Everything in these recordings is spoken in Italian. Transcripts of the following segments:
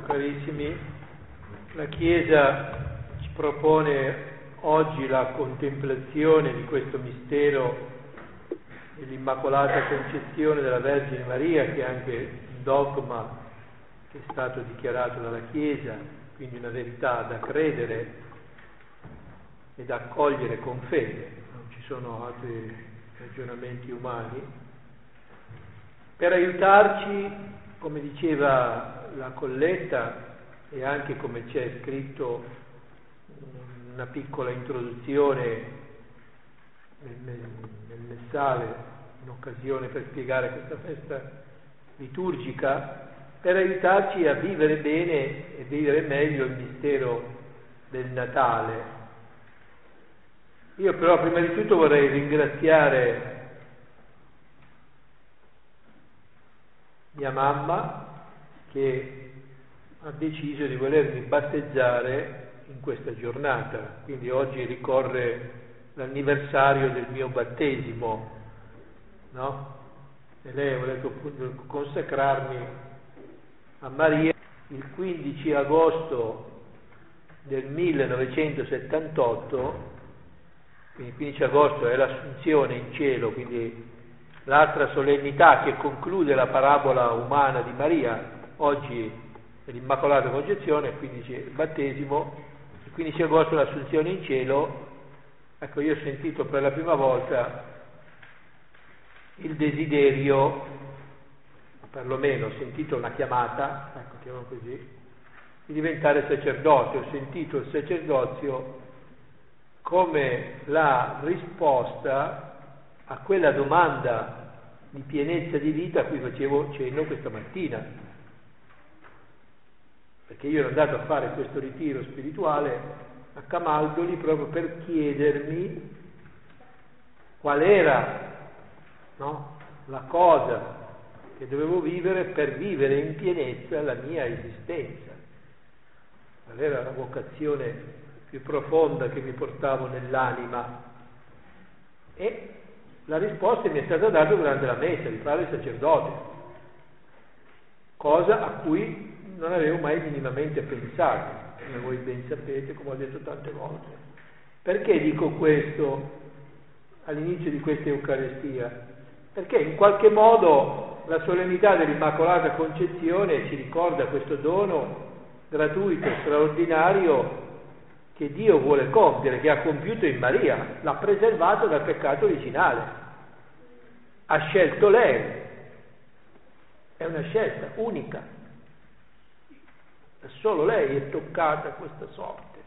carissimi, la Chiesa ci propone oggi la contemplazione di questo mistero dell'Immacolata Concezione della Vergine Maria, che è anche un dogma che è stato dichiarato dalla Chiesa, quindi una verità da credere e da accogliere con fede, non ci sono altri ragionamenti umani, per aiutarci, come diceva la colletta e anche come c'è scritto una piccola introduzione nel messale, in occasione per spiegare questa festa liturgica, per aiutarci a vivere bene e vivere meglio il mistero del Natale. Io però prima di tutto vorrei ringraziare mia mamma che ha deciso di volermi battezzare in questa giornata, quindi oggi ricorre l'anniversario del mio battesimo, no? E lei ha voluto appunto consacrarmi a Maria il 15 agosto del 1978, quindi il 15 agosto è l'Assunzione in cielo, quindi l'altra solennità che conclude la parabola umana di Maria. Oggi è l'Immacolata Concezione, il 15 il battesimo, il 15 agosto l'Assunzione in cielo. Ecco, io ho sentito per la prima volta il desiderio, perlomeno ho sentito una chiamata, ecco, chiamiamo così, di diventare sacerdote. Ho sentito il sacerdozio come la risposta a quella domanda di pienezza di vita a cui facevo cenno questa mattina, perché io ero andato a fare questo ritiro spirituale a Camaldoli proprio per chiedermi qual era, no, la cosa che dovevo vivere per vivere in pienezza la mia esistenza, qual era la vocazione più profonda che mi portavo nell'anima. E la risposta mi è stata data durante la messa, di fare il sacerdote, cosa a cui non avevo mai minimamente pensato, come voi ben sapete, come ho detto tante volte. Perché dico questo all'inizio di questa Eucaristia? Perché in qualche modo la solennità dell'Immacolata Concezione ci ricorda questo dono gratuito, straordinario, che Dio vuole compiere, che ha compiuto in Maria, l'ha preservato dal peccato originale, ha scelto lei, è una scelta unica, solo lei è toccata a questa sorte.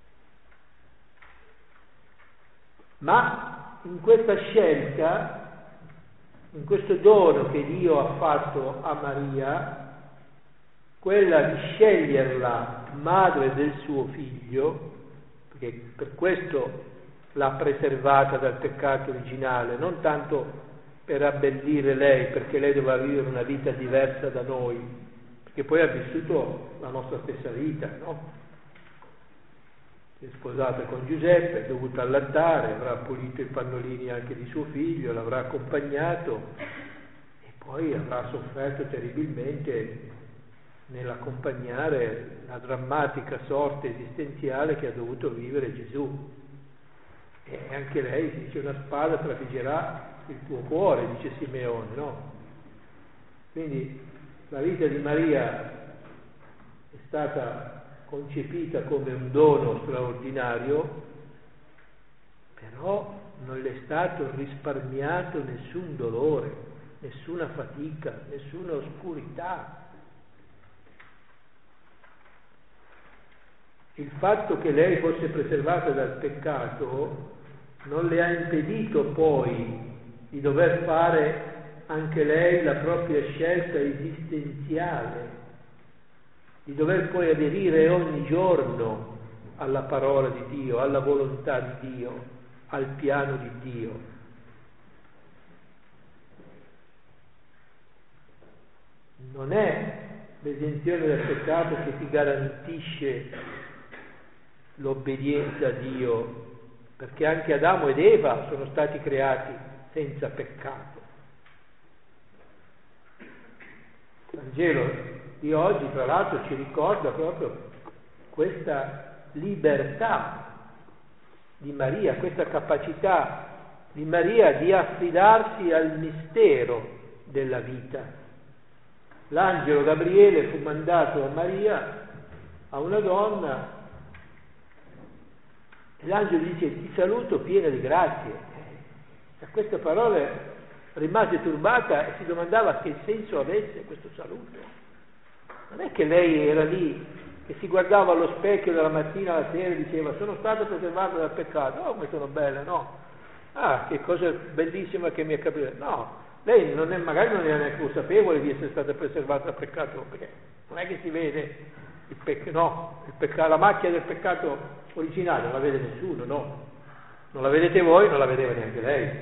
Ma in questa scelta, in questo dono che Dio ha fatto a Maria, quella di sceglierla madre del suo figlio, perché per questo l'ha preservata dal peccato originale, non tanto per abbellire lei, perché lei doveva vivere una vita diversa da noi, perché poi ha vissuto la nostra stessa vita, no? Si è sposata con Giuseppe, è dovuta allattare, avrà pulito i pannolini anche di suo figlio, l'avrà accompagnato e poi avrà sofferto terribilmente nell'accompagnare la drammatica sorte esistenziale che ha dovuto vivere Gesù. E anche lei, si dice, una spada trafiggerà il tuo cuore, dice Simeone, no? Quindi la vita di Maria è stata concepita come un dono straordinario, però non le è stato risparmiato nessun dolore, nessuna fatica, nessuna oscurità. Il fatto che lei fosse preservata dal peccato non le ha impedito poi di dover fare anche lei la propria scelta esistenziale, di dover poi aderire ogni giorno alla parola di Dio, alla volontà di Dio, al piano di Dio. Non è l'esenzione dal peccato che ti garantisce l'obbedienza a Dio, perché anche Adamo ed Eva sono stati creati senza peccato. Il Vangelo di oggi, tra l'altro, ci ricorda proprio questa libertà di Maria, questa capacità di Maria di affidarsi al mistero della vita. L'angelo Gabriele fu mandato a Maria, a una donna, e l'angelo dice: ti saluto piena di grazie. A queste parole rimase turbata e si domandava che senso avesse questo saluto. Non è che lei era lì che si guardava allo specchio dalla mattina alla sera e diceva: sono stata preservata dal peccato, oh come sono bella, no? Ah, che cosa bellissima che mi è capitata. No, lei magari non era neanche consapevole di essere stata preservata dal peccato, perché non è che si vede la macchia del peccato originale, non la vede nessuno, no? Non la vedete voi, non la vedeva neanche lei.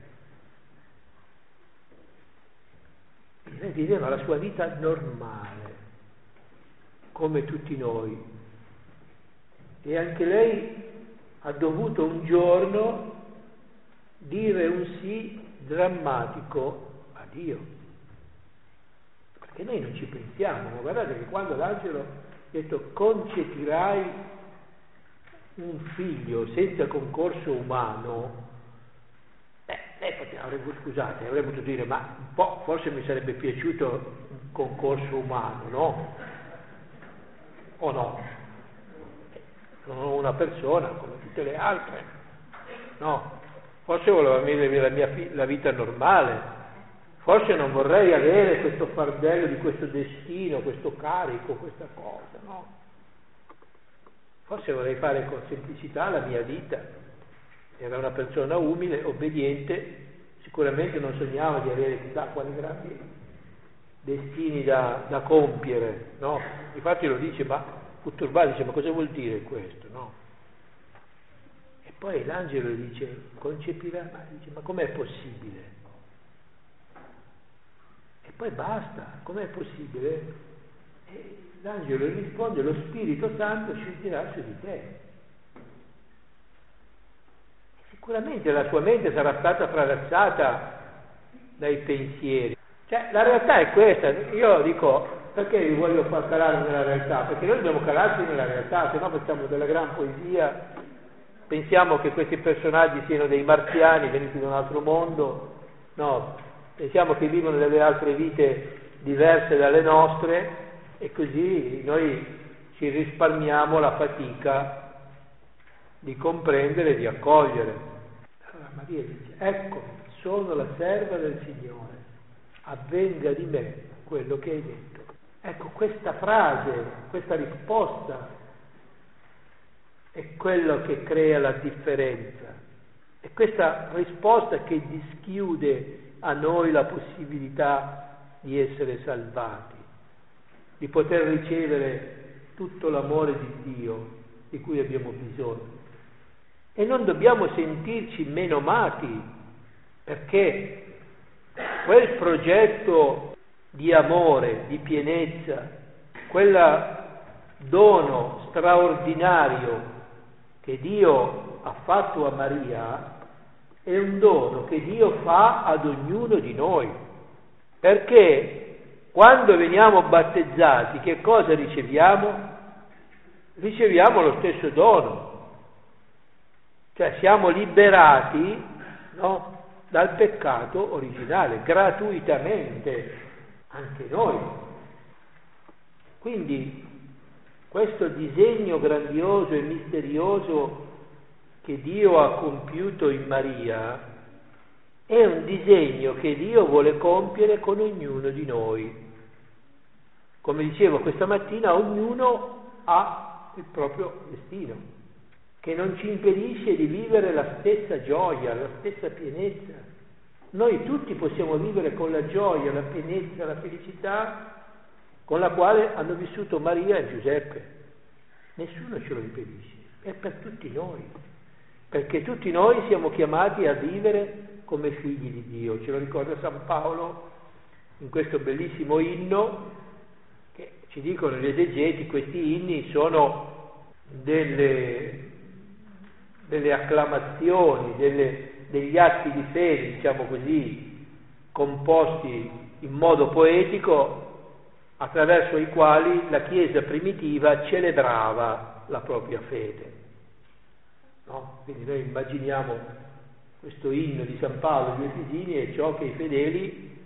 Lei viveva la sua vita normale, come tutti noi, e anche lei ha dovuto un giorno dire un sì drammatico a Dio, perché noi non ci pensiamo, ma guardate che quando l'angelo ha detto: concepirai un figlio senza concorso umano, lei avrebbe potuto dire: ma un po' forse mi sarebbe piaciuto un concorso umano, no? O no? Sono una persona come tutte le altre, no? Forse volevo vivere la vita normale, forse non vorrei avere questo fardello di questo destino, questo carico, questa cosa, no? Forse vorrei fare con semplicità la mia vita. Era una persona umile, obbediente, sicuramente non sognava di avere chissà quali grandi destini da compiere, no? Infatti lo dice, ma fu turbato, dice: ma cosa vuol dire questo, no? E poi l'angelo dice: concepirà, ma com'è possibile? E poi basta, com'è possibile? E l'angelo risponde: lo Spirito Santo scenderà su di te. Sicuramente la sua mente sarà stata attraversata dai pensieri. Cioè, la realtà è questa. Io dico: perché vi voglio far calare nella realtà? Perché noi dobbiamo calarci nella realtà, se no facciamo della gran poesia, pensiamo che questi personaggi siano dei marziani venuti da un altro mondo, no, pensiamo che vivono delle altre vite diverse dalle nostre, e così noi ci risparmiamo la fatica di comprendere e di accogliere. Allora Maria dice: ecco, sono la serva del Signore, avvenga di me quello che hai detto. Ecco, questa frase, questa risposta è quello che crea la differenza, è questa risposta che dischiude a noi la possibilità di essere salvati, di poter ricevere tutto l'amore di Dio di cui abbiamo bisogno. E non dobbiamo sentirci menomati, perché quel progetto di amore, di pienezza, quel dono straordinario che Dio ha fatto a Maria, è un dono che Dio fa ad ognuno di noi, perché quando veniamo battezzati che cosa riceviamo? Riceviamo lo stesso dono, cioè siamo liberati, no, dal peccato originale, gratuitamente, anche noi. Quindi questo disegno grandioso e misterioso che Dio ha compiuto in Maria è un disegno che Dio vuole compiere con ognuno di noi. Come dicevo questa mattina, ognuno ha il proprio destino, che non ci impedisce di vivere la stessa gioia, la stessa pienezza. Noi tutti possiamo vivere con la gioia, la pienezza, la felicità con la quale hanno vissuto Maria e Giuseppe. Nessuno ce lo impedisce, è per tutti noi, perché tutti noi siamo chiamati a vivere come figli di Dio. Ce lo ricorda San Paolo in questo bellissimo inno, che ci dicono gli esegeti: questi inni sono delle acclamazioni, degli atti di fede, diciamo così, composti in modo poetico, attraverso i quali la Chiesa primitiva celebrava la propria fede. No? Quindi noi immaginiamo questo inno di San Paolo agli Efesini e ciò che i fedeli,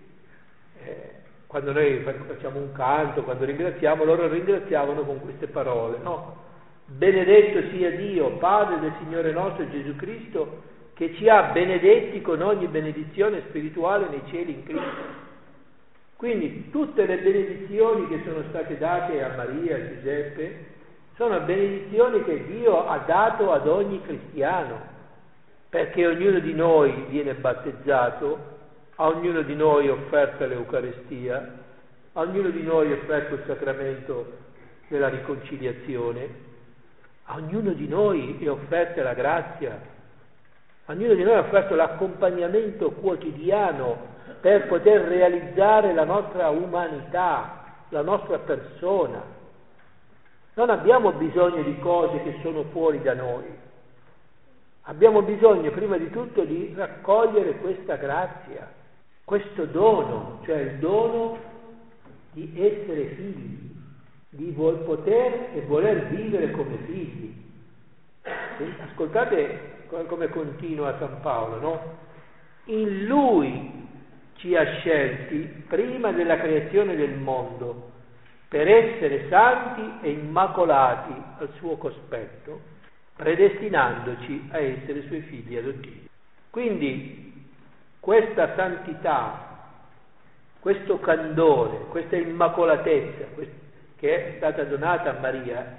quando noi facciamo un canto, quando ringraziamo, loro ringraziavano con queste parole, no? Benedetto sia Dio, Padre del Signore nostro Gesù Cristo, che ci ha benedetti con ogni benedizione spirituale nei cieli in Cristo. Quindi tutte le benedizioni che sono state date a Maria, a Giuseppe, sono benedizioni che Dio ha dato ad ogni cristiano, perché ognuno di noi viene battezzato, a ognuno di noi è offerta l'Eucaristia, a ognuno di noi è offerto il sacramento della riconciliazione, a ognuno di noi è offerta la grazia, a ognuno di noi è offerto l'accompagnamento quotidiano per poter realizzare la nostra umanità, la nostra persona. Non abbiamo bisogno di cose che sono fuori da noi. Abbiamo bisogno prima di tutto di raccogliere questa grazia, questo dono, cioè il dono di essere figli, di poter e voler vivere come figli. Ascoltate come continua San Paolo, no? In Lui ci ha scelti prima della creazione del mondo per essere santi e immacolati al suo cospetto, predestinandoci a essere suoi figli adottivi. Quindi questa santità, questo candore, questa immacolatezza che è stata donata a Maria,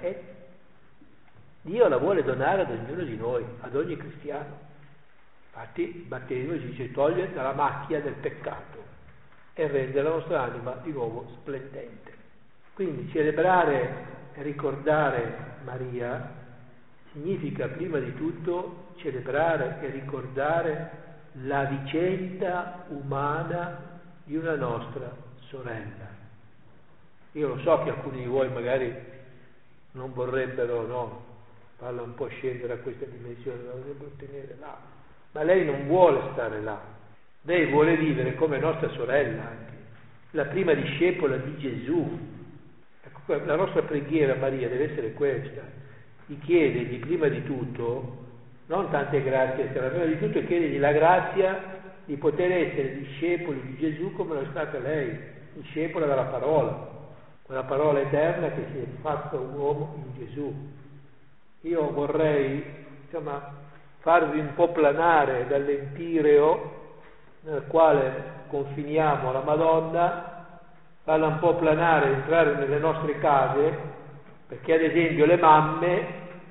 Dio la vuole donare ad ognuno di noi, ad ogni cristiano. Infatti il battesimo ci dice toglie dalla macchia del peccato e rende la nostra anima di nuovo splendente. Quindi celebrare e ricordare Maria significa prima di tutto celebrare e ricordare la vicenda umana di una nostra sorella. Io lo so che alcuni di voi magari non vorrebbero, no, farla un po' scendere a questa dimensione, la vorrebbero tenere là, ma lei non vuole stare là, lei vuole vivere come nostra sorella anche, la prima discepola di Gesù. Ecco, la nostra preghiera a Maria deve essere questa, di chiedergli prima di tutto, non tante grazie, ma prima di tutto chiedergli la grazia di poter essere discepoli di Gesù come lo è stata lei, discepola della parola, quella parola eterna che si è fatta uomo in Gesù. Io vorrei, farvi un po' planare dall'empireo nel quale confiniamo la Madonna, farla un po' planare, entrare nelle nostre case, perché ad esempio le mamme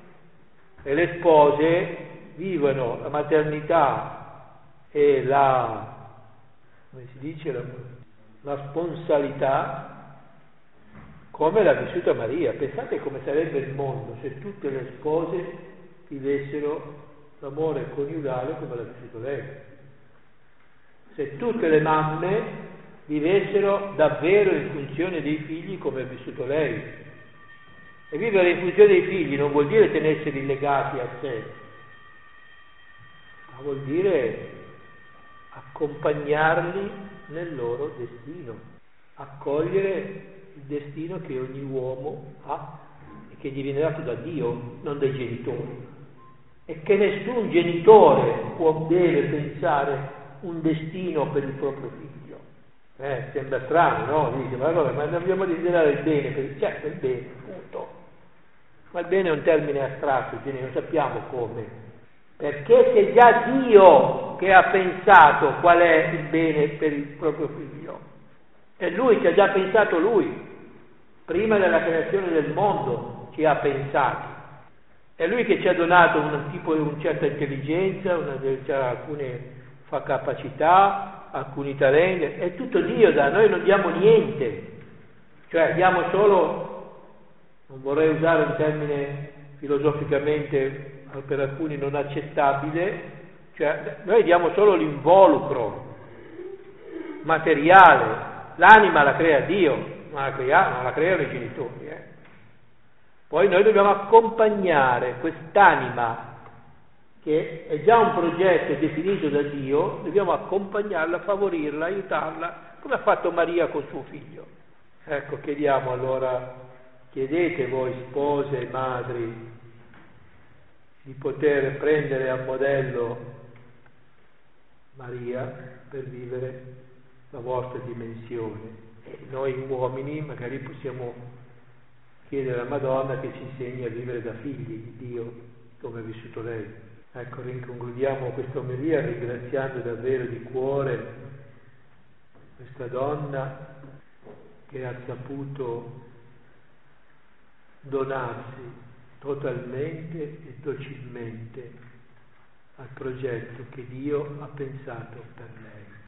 e le spose vivono la maternità e la sponsalità come l'ha vissuta Maria. Pensate come sarebbe il mondo se tutte le spose vivessero l'amore coniugale come l'ha vissuto lei. Se tutte le mamme vivessero davvero in funzione dei figli come ha vissuto lei. E vivere in funzione dei figli non vuol dire tenerseli legati a sé, ma vuol dire accompagnarli nel loro destino, accogliere il destino che ogni uomo ha e che gli viene dato da Dio, non dai genitori, e che nessun genitore deve pensare un destino per il proprio figlio. Sembra strano, no? Dice, ma dobbiamo desiderare il bene, certo il bene, punto. Ma il bene è un termine astratto, quindi non sappiamo come, perché c'è già Dio che ha pensato qual è il bene per il proprio figlio. E Lui ci ha già pensato Lui, prima della creazione del mondo ci ha pensati. È Lui che ci ha donato una certa intelligenza, alcune capacità, alcuni talenti, è tutto Dio da noi, non diamo niente, cioè diamo solo, non vorrei usare un termine filosoficamente per alcuni non accettabile, cioè noi diamo solo l'involucro materiale, l'anima la crea Dio, non la creano i genitori. Poi noi dobbiamo accompagnare quest'anima che è già un progetto definito da Dio, dobbiamo accompagnarla, favorirla, aiutarla, come ha fatto Maria con suo figlio. Ecco, chiediamo allora, chiedete voi spose e madri di poter prendere a modello Maria per vivere la vostra dimensione. E noi uomini magari possiamo chiedere alla Madonna che ci insegni a vivere da figli di Dio, come ha vissuto lei. Ecco, concludiamo questa omelia ringraziando davvero di cuore questa donna che ha saputo donarsi totalmente e docilmente al progetto che Dio ha pensato per lei.